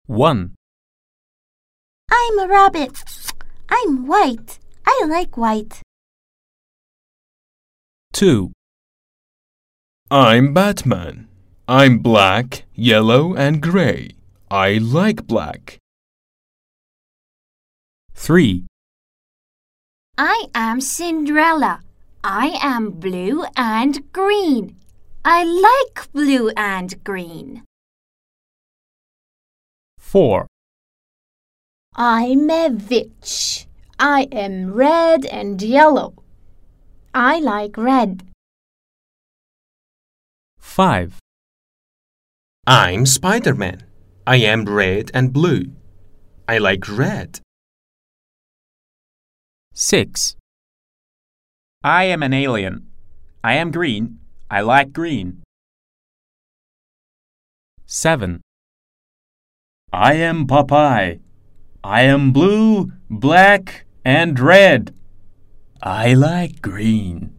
1, I'm a rabbit. I'm white. I like white. 2, I'm Batman. I'm black, yellow, and gray. I like black. 3, I am Cinderella. I am blue and green. I like blue and green. 4, I'm a witch. I am red and yellow. I like red. 5, I'm Spider-Man. I am red and blue. I like red. 6, I am an alien. I am green. I like green. 7, I am Popeye. I am blue, black, and red. I like green.